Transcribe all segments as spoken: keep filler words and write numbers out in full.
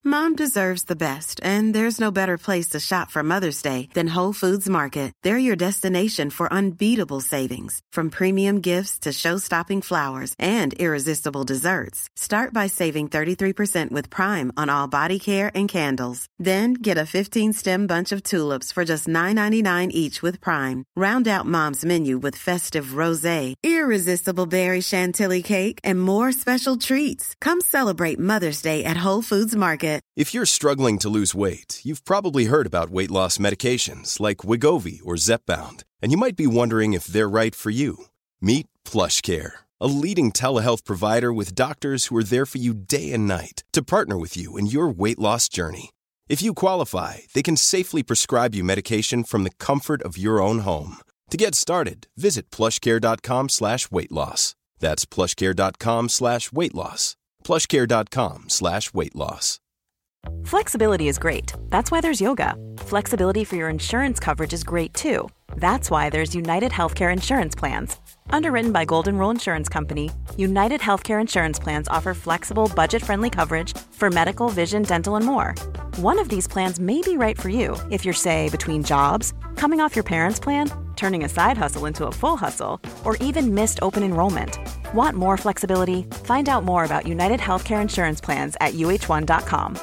Mom deserves the best, and there's no better place to shop for Mother's Day than Whole Foods Market. They're your destination for unbeatable savings, from premium gifts to show-stopping flowers and irresistible desserts. Start by saving thirty-three percent with Prime on all body care and candles. Then get a fifteen-stem bunch of tulips for just nine ninety-nine each with Prime. Round out Mom's menu with festive rosé, irresistible berry chantilly cake, and more special treats. Come celebrate Mother's Day at Whole Foods Market. If you're struggling to lose weight, you've probably heard about weight loss medications like Wegovy or Zepbound, and you might be wondering if they're right for you. Meet PlushCare, a leading telehealth provider with doctors who are there for you day and night to partner with you in your weight loss journey. If you qualify, they can safely prescribe you medication from the comfort of your own home. To get started, visit plushcare.com slash weight loss. That's plushcare.com slash weight loss. plushcare.com slash weight loss. Flexibility is great. That's why there's yoga. Flexibility for your insurance coverage is great too. That's why there's United Healthcare Insurance Plans. Underwritten by Golden Rule Insurance Company, United Healthcare Insurance Plans offer flexible, budget-friendly coverage for medical, vision, dental, and more. One of these plans may be right for you if you're, say, between jobs, coming off your parents' plan, turning a side hustle into a full hustle, or even missed open enrollment. Want more flexibility? Find out more about United Healthcare Insurance Plans at U H one dot com.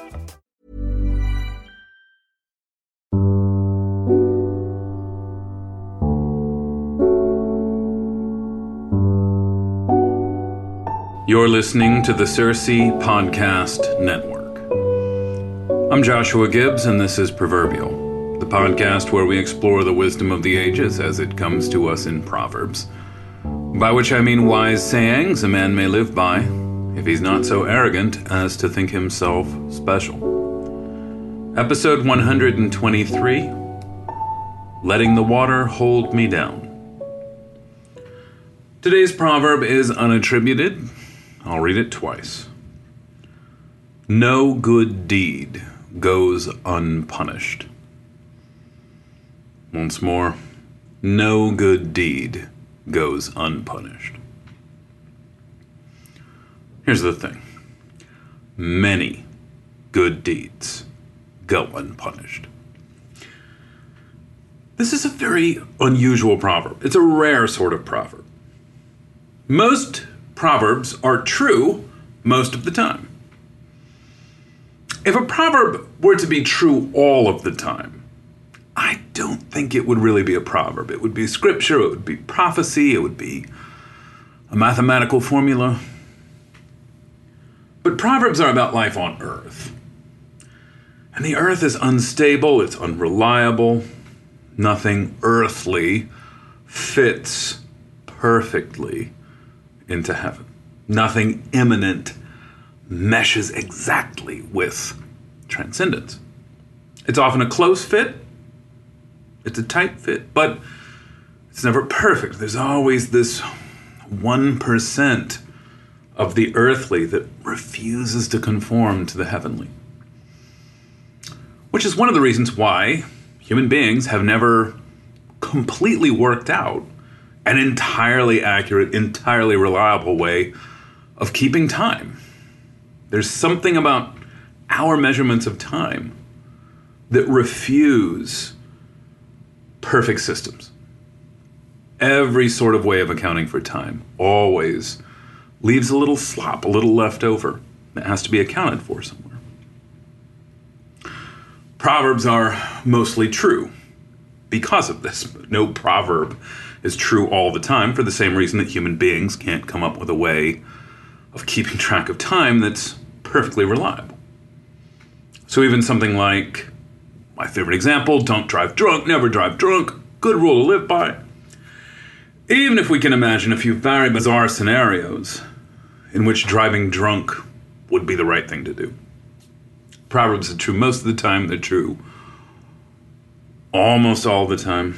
You're listening to the Circe Podcast Network. I'm Joshua Gibbs, and this is Proverbial, the podcast where we explore the wisdom of the ages as it comes to us in Proverbs. By which I mean wise sayings a man may live by, if he's not so arrogant as to think himself special. Episode one hundred twenty-three, Letting the Water Hold Me Down. Today's proverb is unattributed. I'll read it twice. No good deed goes unpunished. Once more, no good deed goes unpunished. Here's the thing. Many good deeds go unpunished. This is a very unusual proverb. It's a rare sort of proverb. Most proverbs are true most of the time. If a proverb were to be true all of the time, I don't think it would really be a proverb. It would be scripture, it would be prophecy, it would be a mathematical formula. But proverbs are about life on earth. And the earth is unstable, it's unreliable. Nothing earthly fits perfectly into heaven. Nothing immanent meshes exactly with transcendence. It's often a close fit. It's a tight fit, but it's never perfect. There's always this one percent of the earthly that refuses to conform to the heavenly. Which is one of the reasons why human beings have never completely worked out an entirely accurate, entirely reliable way of keeping time. There's something about our measurements of time that refuse perfect systems. Every sort of way of accounting for time always leaves a little slop, a little left over that has to be accounted for somewhere. Proverbs are mostly true because of this. No proverb is true all the time for the same reason that human beings can't come up with a way of keeping track of time that's perfectly reliable. So even something like my favorite example, don't drive drunk, never drive drunk, good rule to live by. Even if we can imagine a few very bizarre scenarios in which driving drunk would be the right thing to do. Proverbs are true most of the time, they're true almost all the time.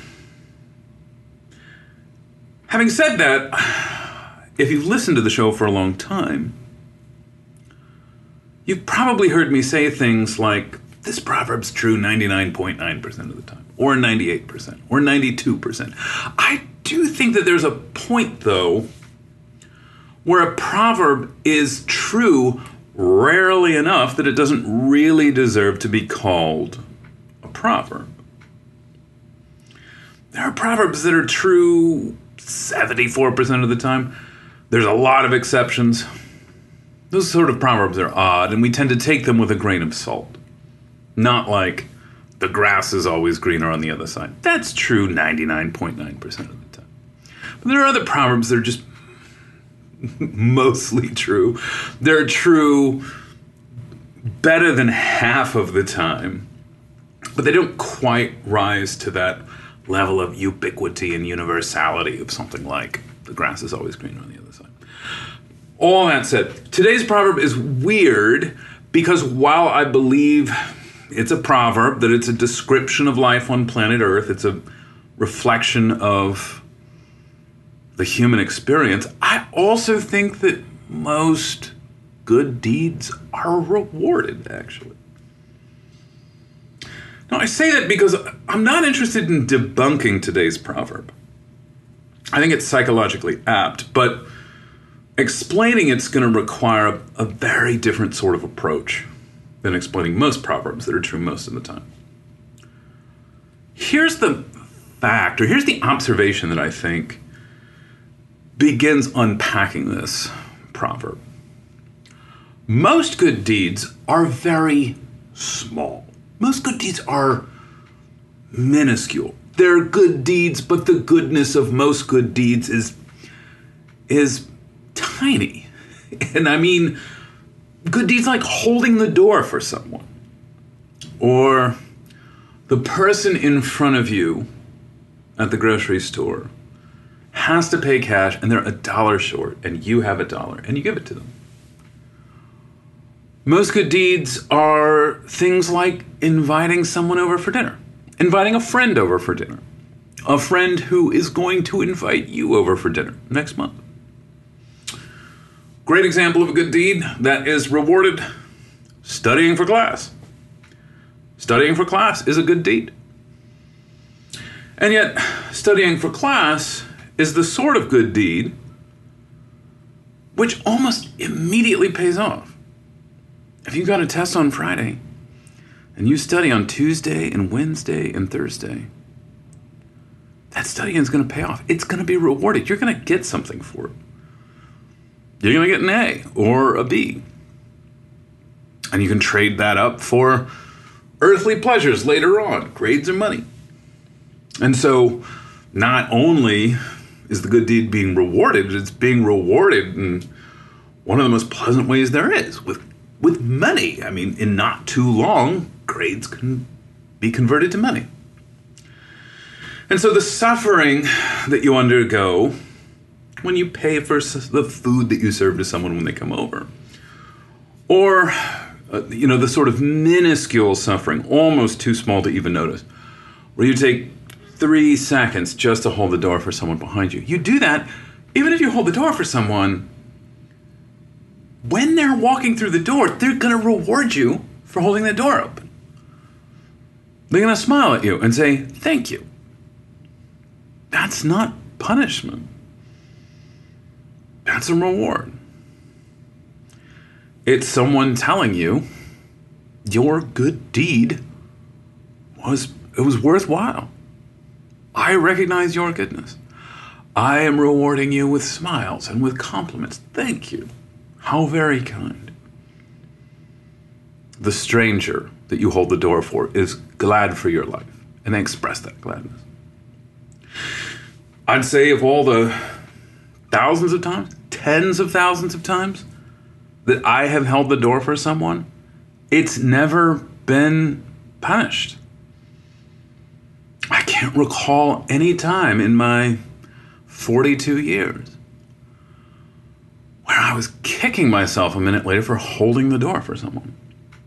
Having said that, if you've listened to the show for a long time, you've probably heard me say things like, this proverb's true ninety-nine point nine percent of the time, or ninety-eight percent, or ninety-two percent. I do think that there's a point, though, where a proverb is true rarely enough that it doesn't really deserve to be called a proverb. There are proverbs that are true seventy-four percent of the time. There's a lot of exceptions. Those sort of proverbs are odd, and we tend to take them with a grain of salt. Not like, the grass is always greener on the other side. That's true ninety-nine point nine percent of the time. But there are other proverbs that are just mostly true. They're true better than half of the time, but they don't quite rise to that level of ubiquity and universality of something like the grass is always greener on the other side. All that said, today's proverb is weird because while I believe it's a proverb, that it's a description of life on planet Earth, it's a reflection of the human experience, I also think that most good deeds are rewarded, actually. Now, I say that because I'm not interested in debunking today's proverb. I think it's psychologically apt, but explaining it's going to require a, a very different sort of approach than explaining most proverbs that are true most of the time. Here's the fact, or here's the observation that I think begins unpacking this proverb. Most good deeds are very small. Most good deeds are minuscule. They're good deeds, but the goodness of most good deeds is, is tiny. And I mean, good deeds like holding the door for someone, or the person in front of you at the grocery store has to pay cash and they're a dollar short and you have a dollar and you give it to them. Most good deeds are things like inviting someone over for dinner, inviting a friend over for dinner, a friend who is going to invite you over for dinner next month. Great example of a good deed that is rewarded: studying for class. Studying for class is a good deed. And yet, studying for class is the sort of good deed which almost immediately pays off. If you got a test on Friday and you study on Tuesday and Wednesday and Thursday, that studying is going to pay off. It's going to be rewarded. You're going to get something for it. You're going to get an A or a B. And you can trade that up for earthly pleasures later on, grades or money. And so not only is the good deed being rewarded, it's being rewarded in one of the most pleasant ways there is, with with money. I mean, in not too long, grades can be converted to money. And so the suffering that you undergo when you pay for the food that you serve to someone when they come over, or uh, you know, the sort of minuscule suffering, almost too small to even notice, where you take three seconds just to hold the door for someone behind you. You do that, even if you hold the door for someone, when they're walking through the door, they're going to reward you for holding the door open. They're going to smile at you and say, thank you. That's not punishment. That's a reward. It's someone telling you your good deed was, it was worthwhile. I recognize your goodness. I am rewarding you with smiles and with compliments. Thank you. How very kind. The stranger that you hold the door for is glad for your life, and they express that gladness. I'd say of all the thousands of times, tens of thousands of times that I have held the door for someone, it's never been punished. I can't recall any time in my forty-two years where I was kicking myself a minute later for holding the door for someone.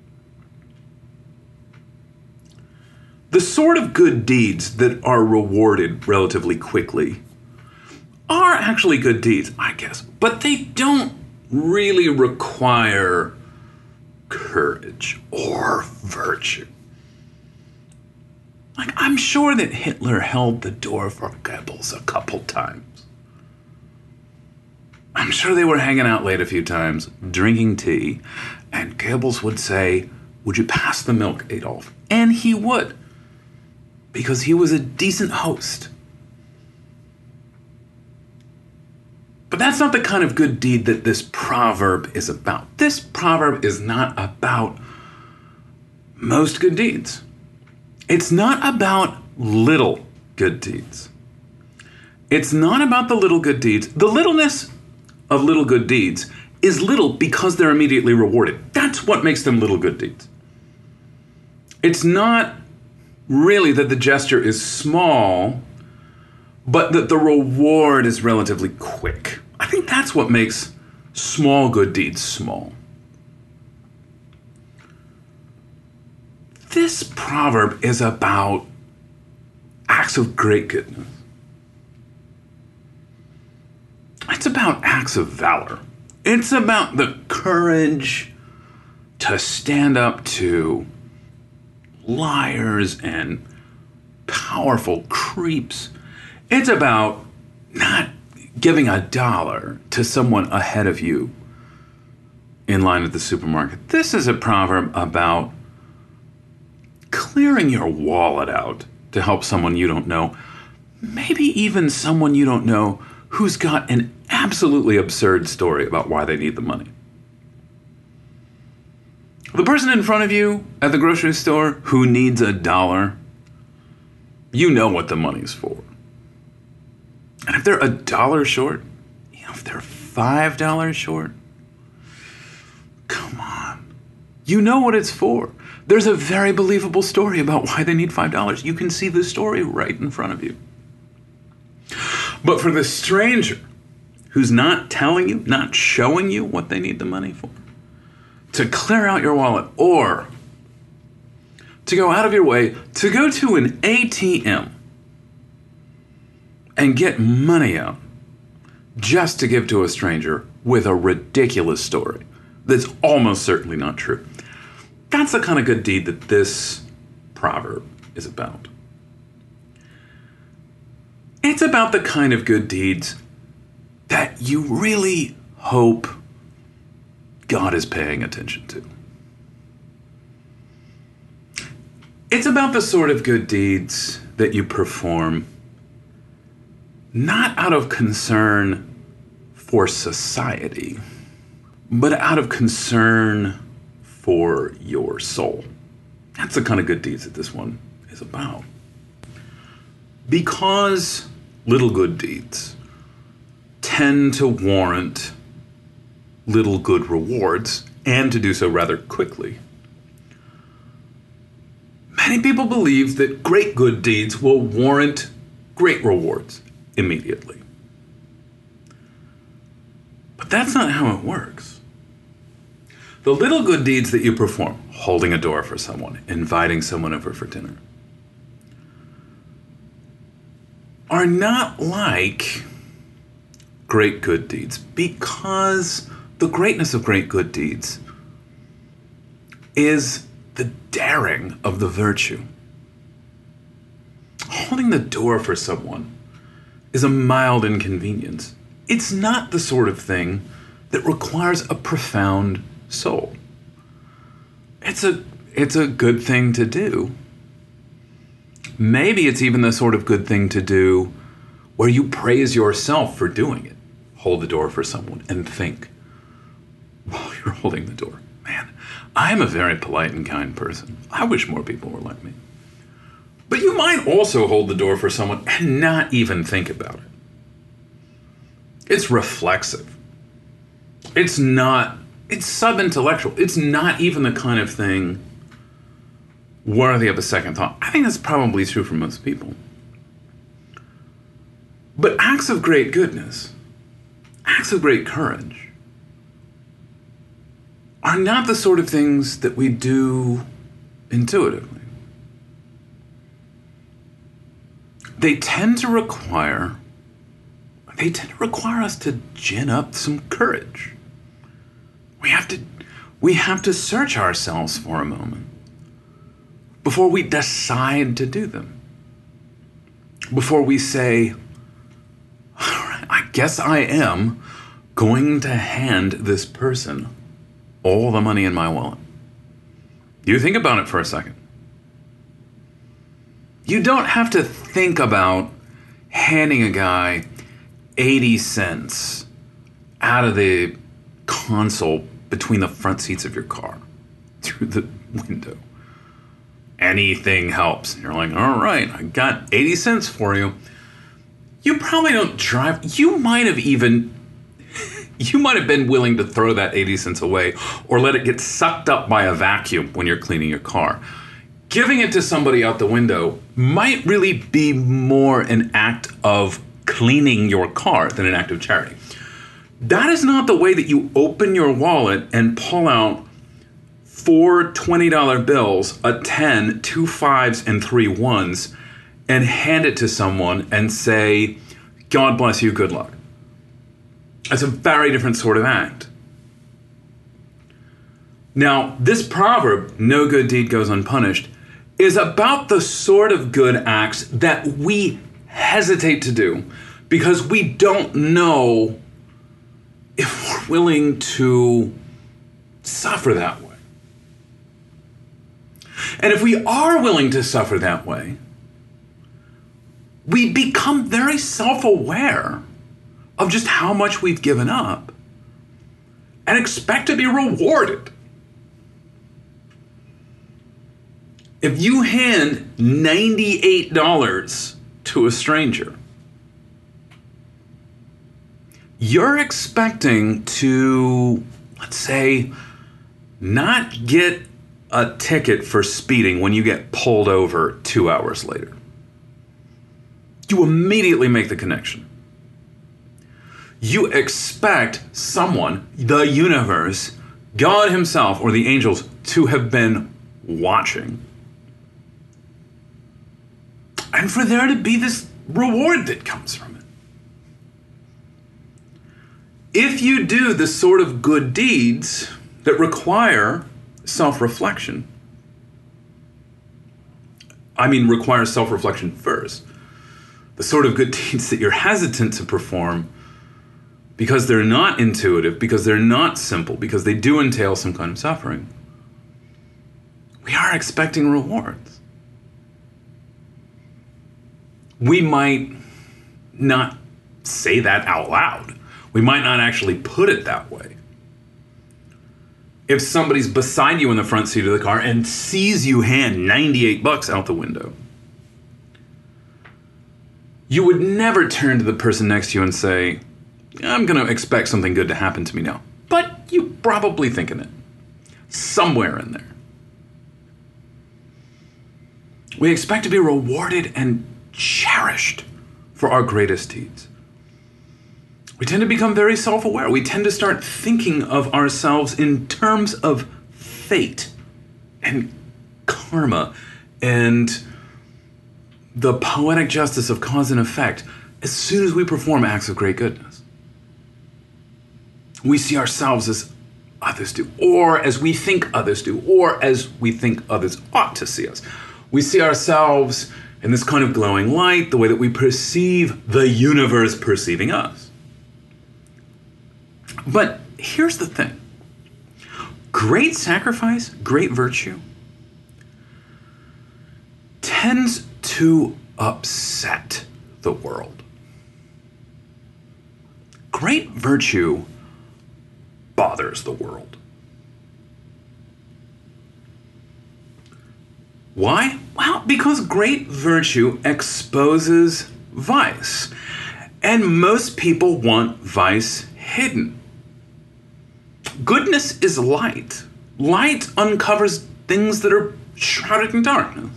The sort of good deeds that are rewarded relatively quickly are actually good deeds, I guess, but they don't really require courage or virtue. Like, I'm sure that Hitler held the door for Goebbels a couple times. I'm sure they were hanging out late a few times, drinking tea, And Goebbels would say, "Would you pass the milk, Adolf?" And he would, because he was a decent host. But that's not the kind of good deed that this proverb is about. This proverb is not about most good deeds. It's not about little good deeds. It's not about the little good deeds. The littleness of little good deeds is little because they're immediately rewarded. That's what makes them little good deeds. It's not really that the gesture is small, but that the reward is relatively quick. I think that's what makes small good deeds small. This proverb is about acts of great goodness. It's about acts of valor. It's about the courage to stand up to liars and powerful creeps. It's about not giving a dollar to someone ahead of you in line at the supermarket. This is a proverb about clearing your wallet out to help someone you don't know, maybe even someone you don't know who's got an absolutely absurd story about why they need the money. The person in front of you at the grocery store who needs a dollar, you know what the money's for. And if they're a dollar short, you know, if they're five dollars short, come on. You know what it's for. There's a very believable story about why they need five dollars. You can see the story right in front of you. But for the stranger who's not telling you, not showing you what they need the money for, to clear out your wallet or to go out of your way to go to an A T M and get money out just to give to a stranger with a ridiculous story that's almost certainly not true. That's the kind of good deed that this proverb is about. It's about the kind of good deeds that you really hope God is paying attention to. It's about the sort of good deeds that you perform not out of concern for society, but out of concern for your soul. That's the kind of good deeds that this one is about. Because little good deeds tend to warrant little good rewards, and to do so rather quickly, many people believe that great good deeds will warrant great rewards immediately. But that's not how it works. The little good deeds that you perform, holding a door for someone, inviting someone over for dinner, are not like great good deeds, because the greatness of great good deeds is the daring of the virtue. Holding the door for someone is a mild inconvenience. It's not the sort of thing that requires a profound soul. It's a, it's a good thing to do. Maybe it's even the sort of good thing to do where you praise yourself for doing it. Hold the door for someone and think, while you're holding the door, man, I'm a very polite and kind person. I wish more people were like me. But you might also hold the door for someone and not even think about it. It's reflexive. It's not, it's sub-intellectual. It's not even the kind of thing worthy of a second thought. I think that's probably true for most people. But acts of great goodness, acts of great courage, are not the sort of things that we do intuitively. They tend to require, they tend to require us to gin up some courage. We have to, we have to search ourselves for a moment before we decide to do them. Before we say, all right, I guess I am going to hand this person all the money in my wallet. You think about it for a second. You don't have to think about handing a guy eighty cents out of the console between the front seats of your car through the window. Anything helps. And you're like, all right, I got eighty cents for you. You probably don't drive. You might have even, you might have been willing to throw that eighty cents away or let it get sucked up by a vacuum when you're cleaning your car. Giving it to somebody out the window might really be more an act of cleaning your car than an act of charity. That is not the way that you open your wallet and pull out four twenty dollar bills, a ten, two fives, and three ones, and hand it to someone and say, God bless you, good luck. That's a very different sort of act. Now, this proverb, no good deed goes unpunished, is about the sort of good acts that we hesitate to do because we don't know if we're willing to suffer that way. And if we are willing to suffer that way, we become very self-aware of just how much we've given up and expect to be rewarded. If you hand ninety-eight dollars to a stranger, you're expecting to, let's say, not get a ticket for speeding when you get pulled over two hours later. You immediately make the connection. You expect someone, the universe, God himself, or the angels, to have been watching. And for there to be this reward that comes from it. If you do the sort of good deeds that require self-reflection, I mean require self-reflection first, the sort of good deeds that you're hesitant to perform because they're not intuitive, because they're not simple, because they do entail some kind of suffering, we are expecting rewards. We might not say that out loud. We might not actually put it that way. If somebody's beside you in the front seat of the car and sees you hand ninety-eight bucks out the window, you would never turn to the person next to you and say, I'm going to expect something good to happen to me now. But you're probably thinking it. Somewhere in there. We expect to be rewarded and cherished for our greatest deeds. We tend to become very self-aware. We tend to start thinking of ourselves in terms of fate and karma and the poetic justice of cause and effect as soon as we perform acts of great goodness. We see ourselves as others do, or as we think others do, or as we think others ought to see us. We see ourselves in this kind of glowing light, the way that we perceive the universe perceiving us. But here's the thing. Great sacrifice, great virtue, tends to upset the world. Great virtue bothers the world. Why? Well, because great virtue exposes vice. And most people want vice hidden. Goodness is light. Light uncovers things that are shrouded in darkness.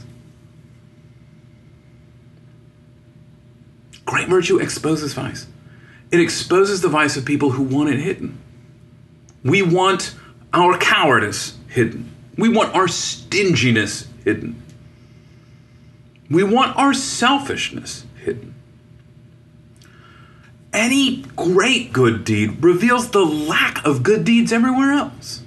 Great virtue exposes vice. It exposes the vice of people who want it hidden. We want our cowardice hidden. We want our stinginess hidden. We want our selfishness hidden. Any great good deed reveals the lack of good deeds everywhere else.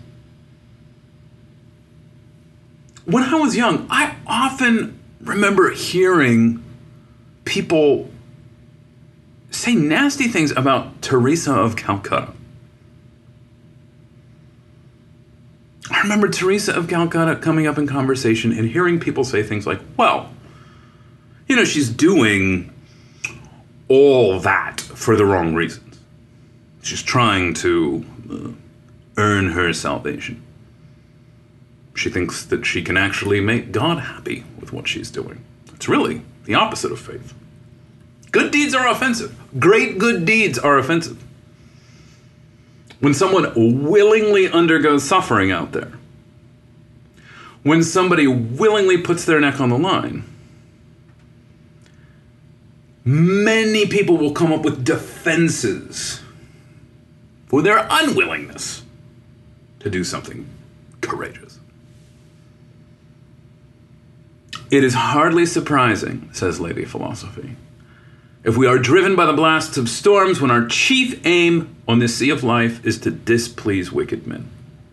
When I was young, I often remember hearing people say nasty things about Teresa of Calcutta. I remember Teresa of Calcutta coming up in conversation and hearing people say things like, well, you know, she's doing all that for the wrong reasons. She's trying to uh, earn her salvation. She thinks that she can actually make God happy with what she's doing. It's really the opposite of faith. Good deeds are offensive. Great good deeds are offensive. When someone willingly undergoes suffering out there, when somebody willingly puts their neck on the line, many people will come up with defenses for their unwillingness to do something courageous. It is hardly surprising, says Lady Philosophy, if we are driven by the blasts of storms when our chief aim on this sea of life is to displease wicked men.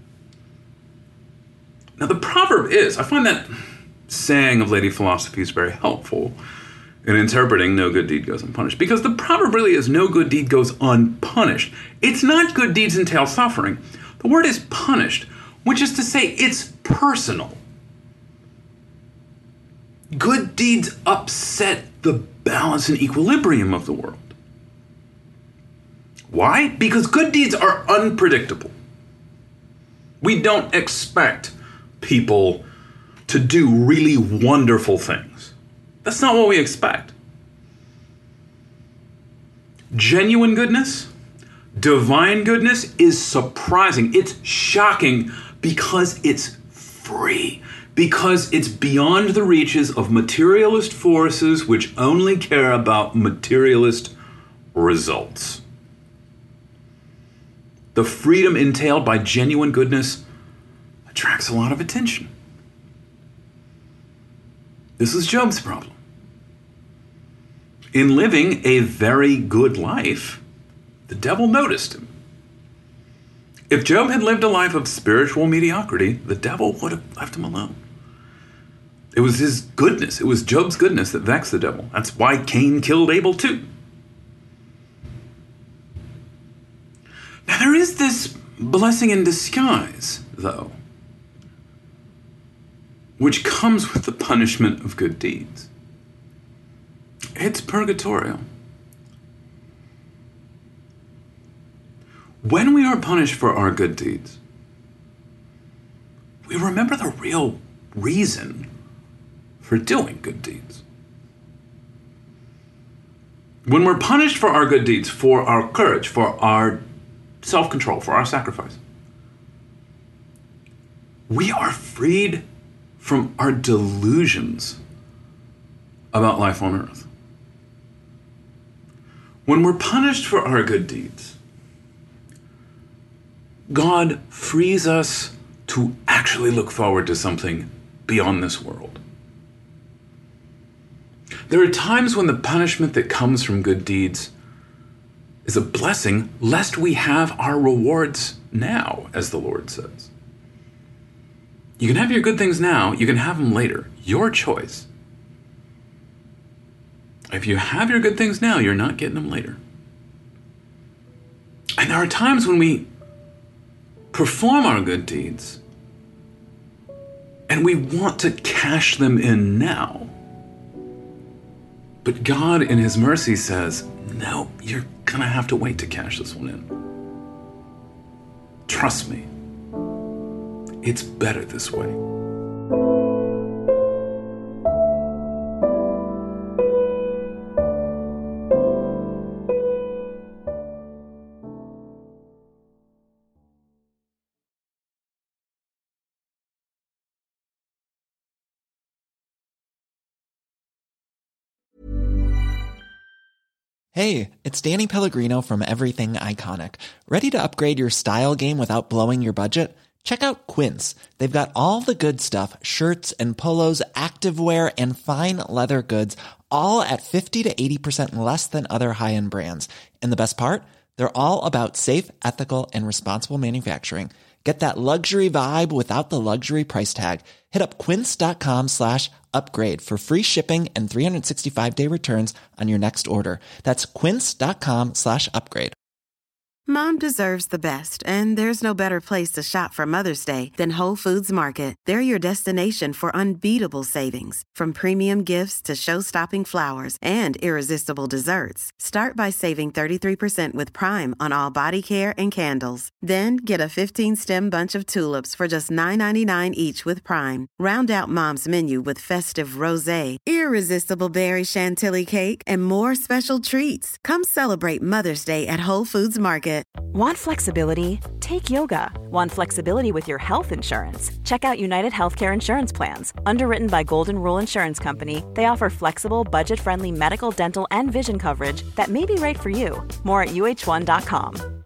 Now the proverb is, I find that saying of Lady Philosophy is very helpful in interpreting no good deed goes unpunished, because the proverb really is no good deed goes unpunished. It's not good deeds entail suffering. The word is punished, which is to say it's personal. Good deeds upset the balance and equilibrium of the world. Why? Because good deeds are unpredictable. We don't expect people to do really wonderful things. That's not what we expect. Genuine goodness, divine goodness is surprising. It's shocking because it's free. Because it's beyond the reaches of materialist forces which only care about materialist results. The freedom entailed by genuine goodness attracts a lot of attention. This is Job's problem. In living a very good life, the devil noticed him. If Job had lived a life of spiritual mediocrity, the devil would have left him alone. It was his goodness, it was Job's goodness that vexed the devil. That's why Cain killed Abel too. Now there is this blessing in disguise, though, which comes with the punishment of good deeds. It's purgatorial. When we are punished for our good deeds, we remember the real reason for doing good deeds. When we're punished for our good deeds, for our courage, for our self-control, for our sacrifice, we are freed from our delusions about life on earth. When we're punished for our good deeds, God frees us to actually look forward to something beyond this world. There are times when the punishment that comes from good deeds is a blessing, lest we have our rewards now, as the Lord says. You can have your good things now, you can have them later. Your choice. If you have your good things now, you're not getting them later. And there are times when we perform our good deeds and we want to cash them in now. But God, in His mercy, says, no, you're going to have to wait to cash this one in. Trust me. It's better this way. Hey, it's Danny Pellegrino from Everything Iconic. Ready to upgrade your style game without blowing your budget? Check out Quince. They've got all the good stuff, shirts and polos, activewear, and fine leather goods, all at fifty to eighty percent less than other high-end brands. And the best part? They're all about safe, ethical, and responsible manufacturing. Get that luxury vibe without the luxury price tag. Hit up quince.com slash upgrade for free shipping and three sixty-five day returns on your next order. That's quince.com slash upgrade. Mom deserves the best, and there's no better place to shop for Mother's Day than Whole Foods Market. They're your destination for unbeatable savings, from premium gifts to show-stopping flowers and irresistible desserts. Start by saving thirty-three percent with Prime on all body care and candles. Then get a fifteen-stem bunch of tulips for just nine ninety-nine each with Prime. Round out Mom's menu with festive rosé, irresistible berry chantilly cake, and more special treats. Come celebrate Mother's Day at Whole Foods Market. Want flexibility? Take yoga. Want flexibility with your health insurance? Check out United Healthcare Insurance Plans. Underwritten by Golden Rule Insurance Company, they offer flexible, budget-friendly medical, dental, and vision coverage that may be right for you. More at U H one dot com.